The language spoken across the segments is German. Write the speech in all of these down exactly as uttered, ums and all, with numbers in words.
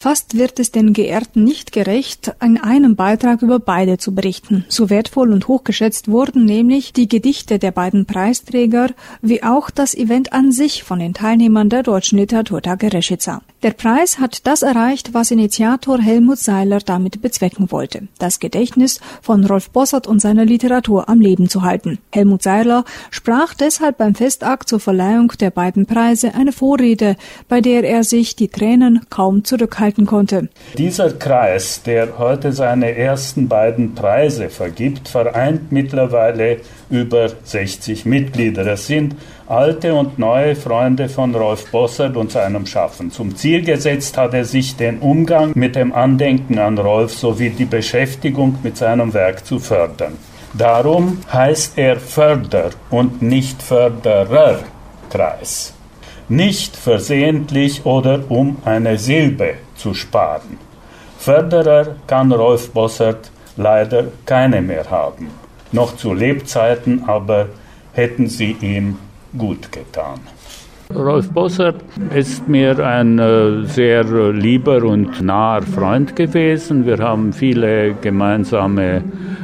Fast wird es den Geehrten nicht gerecht, in einem Beitrag über beide zu berichten. So wertvoll und hochgeschätzt wurden nämlich die Gedichte der beiden Preisträger, wie auch das Event an sich von den Teilnehmern der Deutschen Literaturtage Rešica. Der Preis hat das erreicht, was Initiator Helmut Seiler damit bezwecken wollte, das Gedächtnis von Rolf Bossert und seiner Literatur am Leben zu halten. Helmut Seiler sprach deshalb beim Festakt zur Verleihung der beiden Preise eine Vorrede, bei der er sich die Tränen kaum zurückhalten konnte. Dieser Kreis, der heute seine ersten beiden Preise vergibt, vereint mittlerweile über sechzig Mitglieder. Es sind alte und neue Freunde von Rolf Bossert und seinem Schaffen. Zum Ziel gesetzt hat er sich, den Umgang mit dem Andenken an Rolf sowie die Beschäftigung mit seinem Werk zu fördern. Darum heißt er Förder- und nicht Fördererkreis. Nicht versehentlich oder um eine Silbe zu sparen. Förderer kann Rolf Bossert leider keine mehr haben. Noch zu Lebzeiten aber hätten sie ihm gut getan. Rolf Bossert ist mir ein äh, sehr lieber und naher Freund gewesen. Wir haben viele gemeinsame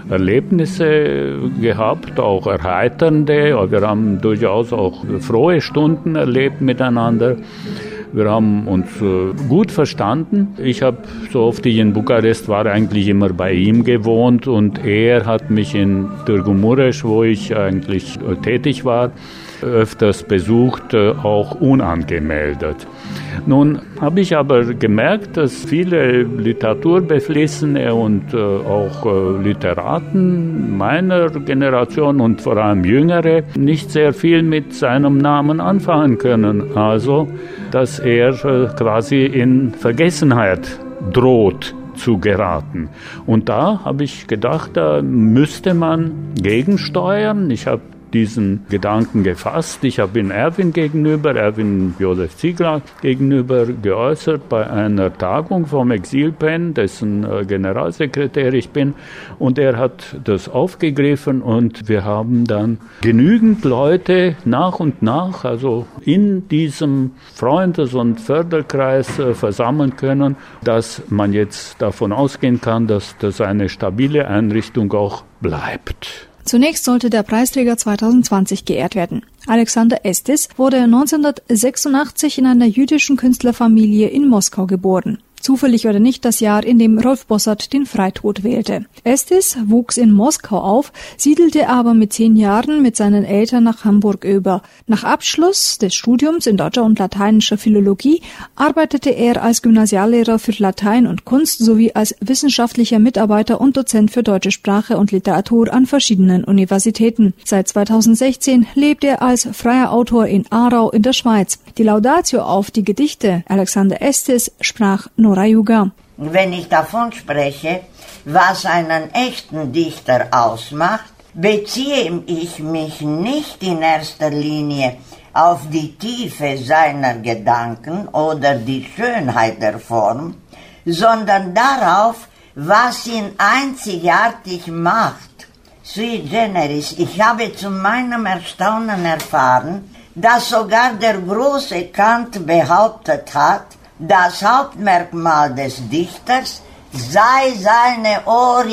Erlebnisse gehabt, auch erheiternde. Wir haben durchaus auch frohe Stunden erlebt miteinander. Wir haben uns äh, gut verstanden. Ich habe, so oft ich in Bukarest war, eigentlich immer bei ihm gewohnt und er hat mich in Târgu Mureș, wo ich eigentlich äh, tätig war, öfters besucht, äh, auch unangemeldet. Nun habe ich aber gemerkt, dass viele Literaturbeflissene und äh, auch äh, Literaten meiner Generation und vor allem Jüngere nicht sehr viel mit seinem Namen anfangen können. Also, dass er äh, quasi in Vergessenheit droht zu geraten. Und da habe ich gedacht, da müsste man gegensteuern. Ich habe diesen Gedanken gefasst. Ich habe ihn Erwin gegenüber, Erwin Josef Ziegler gegenüber geäußert bei einer Tagung vom Exilpen, dessen Generalsekretär ich bin. Und er hat das aufgegriffen und wir haben dann genügend Leute nach und nach, also in diesem Freundes- und Förderkreis versammeln können, dass man jetzt davon ausgehen kann, dass das eine stabile Einrichtung auch bleibt. Zunächst sollte der Preisträger zweitausendzwanzig geehrt werden. Alexander Estes wurde neunzehnhundertsechsundachtzig in einer jüdischen Künstlerfamilie in Moskau geboren. Zufällig oder nicht das Jahr, in dem Rolf Bossert den Freitod wählte. Estes wuchs in Moskau auf, siedelte aber mit zehn Jahren mit seinen Eltern nach Hamburg über. Nach Abschluss des Studiums in deutscher und lateinischer Philologie arbeitete er als Gymnasiallehrer für Latein und Kunst sowie als wissenschaftlicher Mitarbeiter und Dozent für deutsche Sprache und Literatur an verschiedenen Universitäten. Seit zweitausendsechzehn lebt er als freier Autor in Aarau in der Schweiz. Die Laudatio auf die Gedichte Alexander Estes sprach Nora Juga. Wenn ich davon spreche, was einen echten Dichter ausmacht, beziehe ich mich nicht in erster Linie auf die Tiefe seiner Gedanken oder die Schönheit der Form, sondern darauf, was ihn einzigartig macht. Sui generis, ich habe zu meinem Erstaunen erfahren, dass sogar der große Kant behauptet hat, das Hauptmerkmal des Dichters sei seine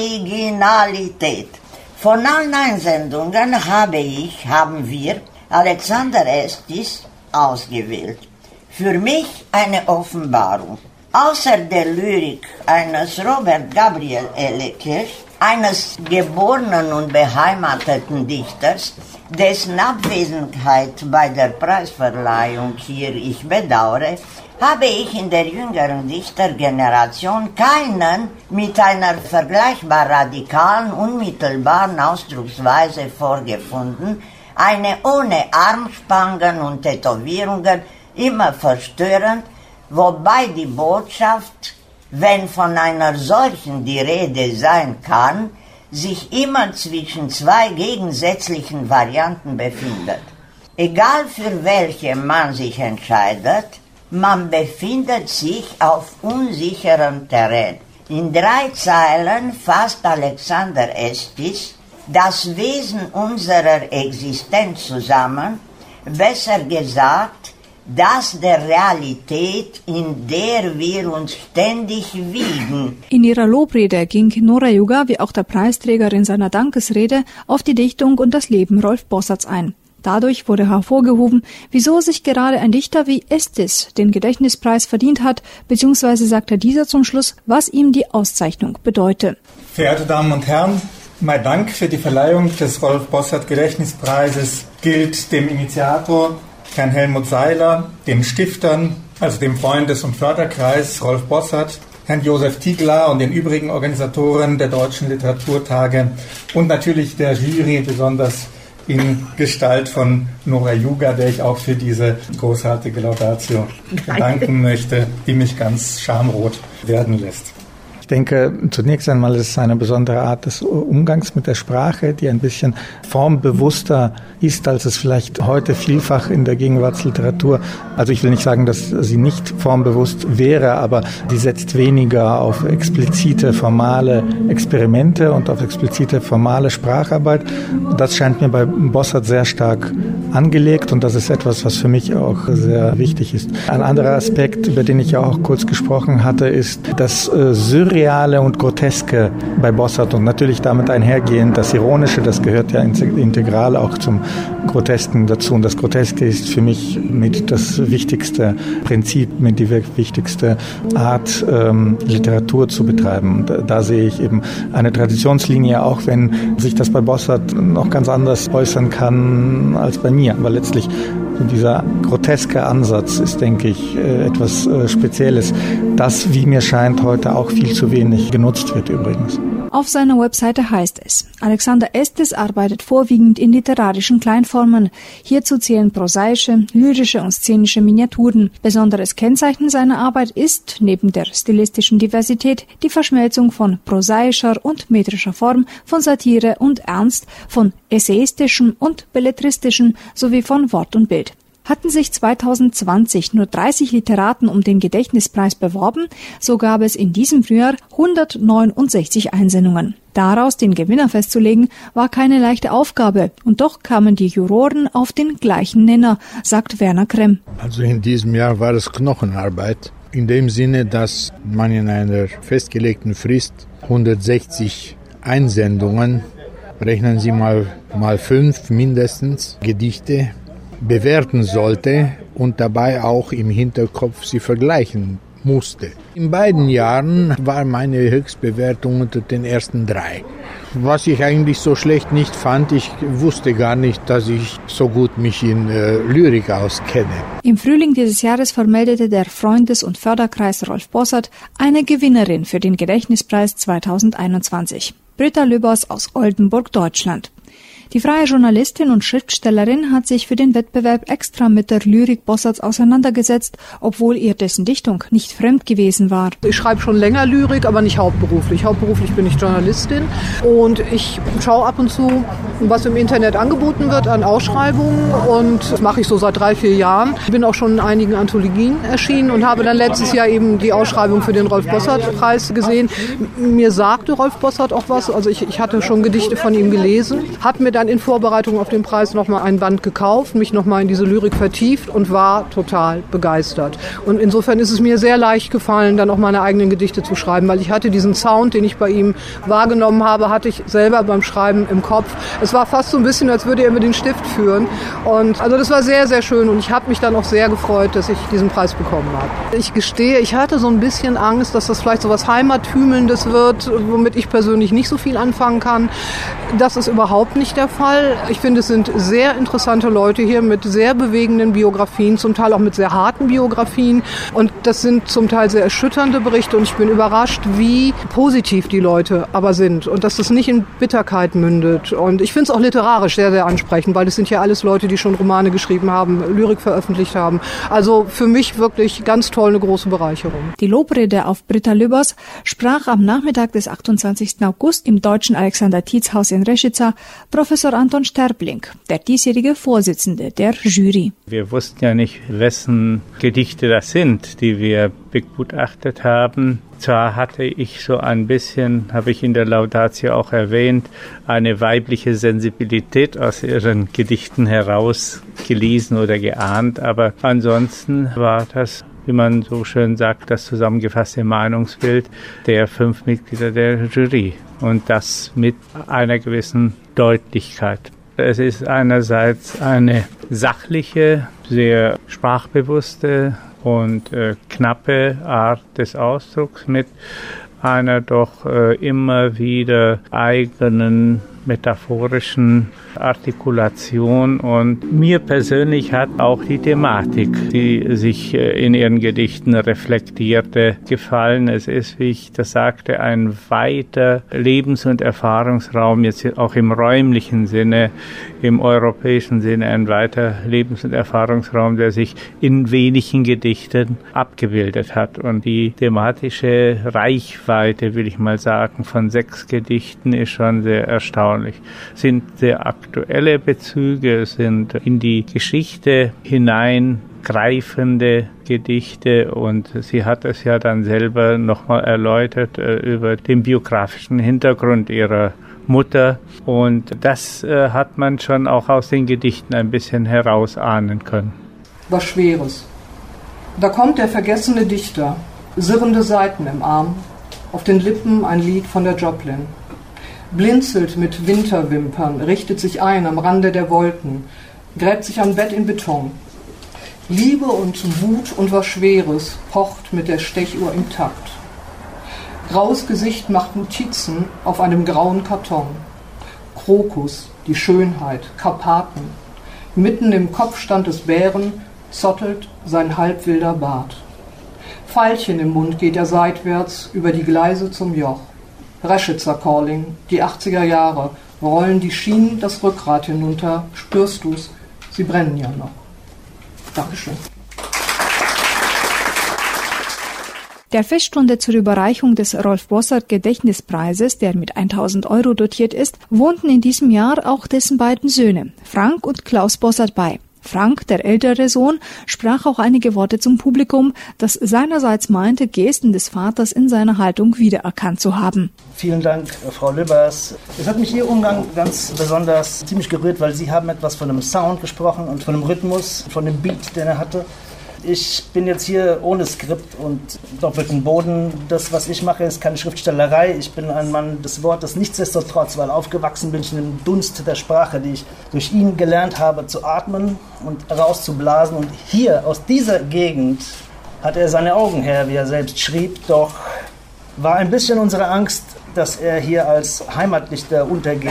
Originalität. Von allen Einsendungen habe ich, haben wir Alexander Estes ausgewählt. Für mich eine Offenbarung. Außer der Lyrik eines Robert Gabriel Elekes, eines geborenen und beheimateten Dichters, dessen Abwesenheit bei der Preisverleihung hier ich bedauere, habe ich in der jüngeren Dichtergeneration keinen mit einer vergleichbar radikalen, unmittelbaren Ausdrucksweise vorgefunden, eine ohne Armspangen und Tätowierungen, immer verstörend, wobei die Botschaft, wenn von einer solchen die Rede sein kann, sich immer zwischen zwei gegensätzlichen Varianten befindet. Egal für welche man sich entscheidet, man befindet sich auf unsicherem Terrain. In drei Zeilen fasst Alexander Estes das Wesen unserer Existenz zusammen, besser gesagt, das der Realität, in der wir uns ständig wiegen. In ihrer Lobrede ging Nora Juga, wie auch der Preisträger in seiner Dankesrede, auf die Dichtung und das Leben Rolf Bossarts ein. Dadurch wurde hervorgehoben, wieso sich gerade ein Dichter wie Estes den Gedächtnispreis verdient hat, beziehungsweise sagte dieser zum Schluss, was ihm die Auszeichnung bedeute. Verehrte Damen und Herren, mein Dank für die Verleihung des Rolf Bossart Gedächtnispreises gilt dem Initiator, Herrn Helmut Seiler, den Stiftern, also dem Freundes- und Förderkreis Rolf Bossart, Herrn Josef Tiegler und den übrigen Organisatoren der Deutschen Literaturtage und natürlich der Jury, besonders in Gestalt von Nora Juga, der ich auch für diese großartige Laudatio danken möchte, die mich ganz schamrot werden lässt. Ich denke, zunächst einmal ist es eine besondere Art des Umgangs mit der Sprache, die ein bisschen formbewusster ist, als es vielleicht heute vielfach in der Gegenwartsliteratur, also ich will nicht sagen, dass sie nicht formbewusst wäre, aber sie setzt weniger auf explizite formale Experimente und auf explizite formale Spracharbeit. Das scheint mir bei Bossart sehr stark angelegt und das ist etwas, was für mich auch sehr wichtig ist. Ein anderer Aspekt, über den ich ja auch kurz gesprochen hatte, ist das äh, Surreale und Groteske bei Bossart und natürlich damit einhergehend das Ironische, das gehört ja integral auch zum Grotesken dazu. Und das Groteske ist für mich mit das wichtigste Prinzip, mit die wichtigste Art, ähm, Literatur zu betreiben. Und da sehe ich eben eine Traditionslinie, auch wenn sich das bei Bossart noch ganz anders äußern kann als bei mir. Aber letztlich so dieser groteske Ansatz ist, denke ich, etwas Spezielles, das, wie mir scheint, heute auch viel zu wenig genutzt wird übrigens. Auf seiner Webseite heißt es, Alexander Estes arbeitet vorwiegend in literarischen Kleinformen. Hierzu zählen prosaische, lyrische und szenische Miniaturen. Besonderes Kennzeichen seiner Arbeit ist, neben der stilistischen Diversität, die Verschmelzung von prosaischer und metrischer Form, von Satire und Ernst, von essayistischem und belletristischem sowie von Wort und Bild. Hatten sich zwanzig zwanzig nur dreißig Literaten um den Gedächtnispreis beworben, so gab es in diesem Frühjahr hundertneunundsechzig Einsendungen. Daraus den Gewinner festzulegen, war keine leichte Aufgabe und doch kamen die Juroren auf den gleichen Nenner, sagt Werner Kremm. Also in diesem Jahr war es Knochenarbeit, in dem Sinne, dass man in einer festgelegten Frist hundertsechzig Einsendungen, rechnen Sie mal, mal fünf mindestens, Gedichte, bewerten sollte und dabei auch im Hinterkopf sie vergleichen musste. In beiden Jahren war meine Höchstbewertung unter den ersten drei. Was ich eigentlich so schlecht nicht fand, ich wusste gar nicht, dass ich so gut mich in äh, Lyrik auskenne. Im Frühling dieses Jahres vermeldete der Freundes- und Förderkreis Rolf Bossart eine Gewinnerin für den Gedächtnispreis zweitausendeinundzwanzig. Britta Lübbers aus Oldenburg, Deutschland. Die freie Journalistin und Schriftstellerin hat sich für den Wettbewerb extra mit der Lyrik Bossarts auseinandergesetzt, obwohl ihr dessen Dichtung nicht fremd gewesen war. Ich schreibe schon länger Lyrik, aber nicht hauptberuflich. Hauptberuflich bin ich Journalistin und ich schaue ab und zu, was im Internet angeboten wird an Ausschreibungen und das mache ich so seit drei, vier Jahren. Ich bin auch schon in einigen Anthologien erschienen und habe dann letztes Jahr eben die Ausschreibung für den Rolf-Bossart-Preis gesehen. Mir sagte Rolf Bossart auch was, also ich, ich hatte schon Gedichte von ihm gelesen, habe mir dann in Vorbereitung auf den Preis nochmal ein Band gekauft, mich nochmal in diese Lyrik vertieft und war total begeistert. Und insofern ist es mir sehr leicht gefallen, dann auch meine eigenen Gedichte zu schreiben, weil ich hatte diesen Sound, den ich bei ihm wahrgenommen habe, hatte ich selber beim Schreiben im Kopf. Es war fast so ein bisschen, als würde er mir den Stift führen. Und also das war sehr, sehr schön und ich habe mich dann auch sehr gefreut, dass ich diesen Preis bekommen habe. Ich gestehe, ich hatte so ein bisschen Angst, dass das vielleicht so was Heimathümelndes wird, womit ich persönlich nicht so viel anfangen kann. Das ist überhaupt nicht der Fall. Ich finde, es sind sehr interessante Leute hier mit sehr bewegenden Biografien, zum Teil auch mit sehr harten Biografien. Und das sind zum Teil sehr erschütternde Berichte und ich bin überrascht, wie positiv die Leute aber sind und dass das nicht in Bitterkeit mündet. Und ich finde es auch literarisch sehr, sehr ansprechend, weil es sind ja alles Leute, die schon Romane geschrieben haben, Lyrik veröffentlicht haben. Also für mich wirklich ganz toll, eine große Bereicherung. Die Lobrede auf Britta Lübbers sprach am Nachmittag des achtundzwanzigsten August im deutschen Alexander-Tietz-Haus in Reschitza Professor Professor Anton Sterbling, der diesjährige Vorsitzende der Jury. Wir wussten ja nicht, wessen Gedichte das sind, die wir begutachtet haben. Zwar hatte ich so ein bisschen, habe ich in der Laudatio auch erwähnt, eine weibliche Sensibilität aus ihren Gedichten herausgelesen oder geahnt, aber ansonsten war das, wie man so schön sagt, das zusammengefasste Meinungsbild der fünf Mitglieder der Jury und das mit einer gewissen Deutlichkeit. Es ist einerseits eine sachliche, sehr sprachbewusste und äh, knappe Art des Ausdrucks mit einer doch äh, immer wieder eigenen metaphorischen Artikulation, und mir persönlich hat auch die Thematik, die sich in ihren Gedichten reflektierte, gefallen. Es ist, wie ich das sagte, ein weiter Lebens- und Erfahrungsraum, jetzt auch im räumlichen Sinne, im europäischen Sinne ein weiter Lebens- und Erfahrungsraum, der sich in wenigen Gedichten abgebildet hat. Und die thematische Reichweite, will ich mal sagen, von sechs Gedichten ist schon sehr erstaunlich. Es sind sehr aktuelle Bezüge, es sind in die Geschichte hineingreifende Gedichte, und sie hat es ja dann selber nochmal erläutert äh, über den biografischen Hintergrund ihrer Mutter, und das äh, hat man schon auch aus den Gedichten ein bisschen herausahnen können. Was Schweres. Da kommt der vergessene Dichter, sirrende Saiten im Arm, auf den Lippen ein Lied von der Joplin. Blinzelt mit Winterwimpern, richtet sich ein am Rande der Wolken, gräbt sich am Bett in Beton. Liebe und Wut und was Schweres pocht mit der Stechuhr im Takt. Graues Gesicht macht Notizen auf einem grauen Karton. Krokus, die Schönheit, Karpaten. Mitten im Kopfstand des Bären zottelt sein halbwilder Bart. Veilchen im Mund geht er seitwärts über die Gleise zum Joch. Reschitzer Calling, die achtziger Jahre, rollen die Schienen das Rückgrat hinunter, spürst du's, sie brennen ja noch. Dankeschön. Der Feststunde zur Überreichung des Rolf-Bossart-Gedächtnispreises, der mit tausend Euro dotiert ist, wohnten in diesem Jahr auch dessen beiden Söhne, Frank und Klaus Bossart, bei. Frank, der ältere Sohn, sprach auch einige Worte zum Publikum, das seinerseits meinte, Gesten des Vaters in seiner Haltung wiedererkannt zu haben. Vielen Dank, Frau Lübbers. Es hat mich Ihr Umgang ganz besonders ziemlich gerührt, weil Sie haben etwas von einem Sound gesprochen und von einem Rhythmus, von dem Beat, den er hatte. Ich bin jetzt hier ohne Skript und doppelten Boden. Das, was ich mache, ist keine Schriftstellerei. Ich bin ein Mann des Wortes. Nichtsdestotrotz, weil aufgewachsen bin ich in dem Dunst der Sprache, die ich durch ihn gelernt habe zu atmen und rauszublasen. Und hier, aus dieser Gegend, hat er seine Augen her, wie er selbst schrieb. Doch war ein bisschen unsere Angst, dass er hier als Heimatdichter untergeht.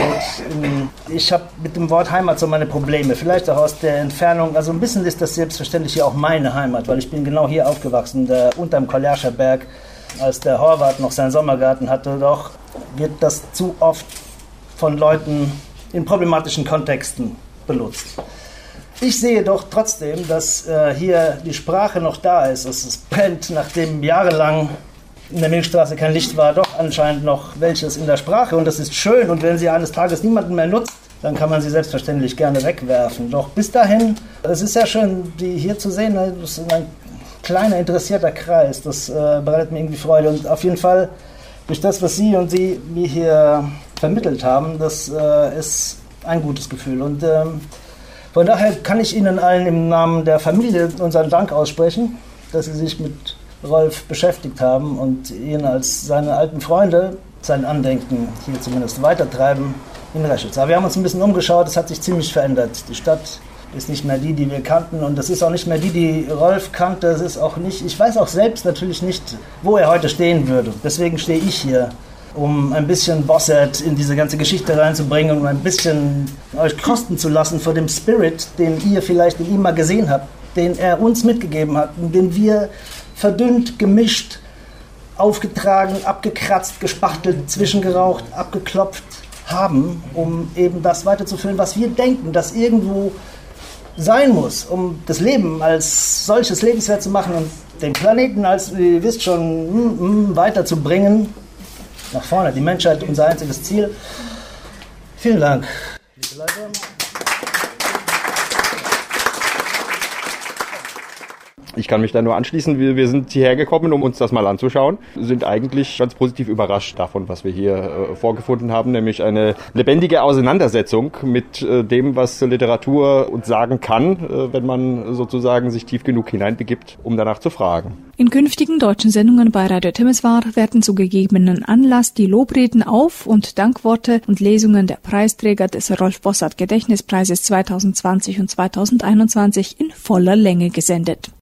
Ich habe mit dem Wort Heimat so meine Probleme, vielleicht auch aus der Entfernung. Also ein bisschen ist das selbstverständlich hier auch meine Heimat, weil ich bin genau hier aufgewachsen, der, unterm Koljarscher Berg, als der Horvath noch seinen Sommergarten hatte. Doch wird das zu oft von Leuten in problematischen Kontexten benutzt. Ich sehe doch trotzdem, dass äh, hier die Sprache noch da ist. Es brennt, nachdem jahrelang in der Milchstraße kein Licht war, doch anscheinend noch welches in der Sprache, und das ist schön, und wenn sie eines Tages niemanden mehr nutzt, dann kann man sie selbstverständlich gerne wegwerfen. Doch bis dahin, es ist sehr schön, die hier zu sehen, das ist ein kleiner, interessierter Kreis, das äh, bereitet mir irgendwie Freude, und auf jeden Fall durch das, was Sie und Sie mir hier vermittelt haben, das äh, ist ein gutes Gefühl, und ähm, von daher kann ich Ihnen allen im Namen der Familie unseren Dank aussprechen, dass Sie sich mit Rolf beschäftigt haben und ihn als seine alten Freunde sein Andenken hier zumindest weitertreiben in Reschitz. Wir haben uns ein bisschen umgeschaut, es hat sich ziemlich verändert. Die Stadt ist nicht mehr die, die wir kannten, und das ist auch nicht mehr die, die Rolf kannte. Es ist auch nicht, ich weiß auch selbst natürlich nicht, wo er heute stehen würde. Deswegen stehe ich hier, um ein bisschen Bossart in diese ganze Geschichte reinzubringen und um ein bisschen euch kosten zu lassen vor dem Spirit, den ihr vielleicht in ihm mal gesehen habt, den er uns mitgegeben hat und den wir verdünnt, gemischt, aufgetragen, abgekratzt, gespachtelt, zwischengeraucht, abgeklopft haben, um eben das weiterzufüllen, was wir denken, das irgendwo sein muss, um das Leben als solches lebenswert zu machen und den Planeten als, ihr wisst schon, mm, mm, weiterzubringen. Nach vorne, die Menschheit, unser einziges Ziel. Vielen Dank. Ich kann mich da nur anschließen. Wir, wir sind hierher gekommen, um uns das mal anzuschauen. Sind eigentlich ganz positiv überrascht davon, was wir hier äh, vorgefunden haben, nämlich eine lebendige Auseinandersetzung mit äh, dem, was Literatur uns sagen kann, äh, wenn man sozusagen sich tief genug hineinbegibt, um danach zu fragen. In künftigen deutschen Sendungen bei Radio Temeswar werden zu gegebenen Anlass die Lobreden auf und Dankworte und Lesungen der Preisträger des Rolf Bossart Gedächtnispreises zweitausendzwanzig und zweitausendeinundzwanzig in voller Länge gesendet.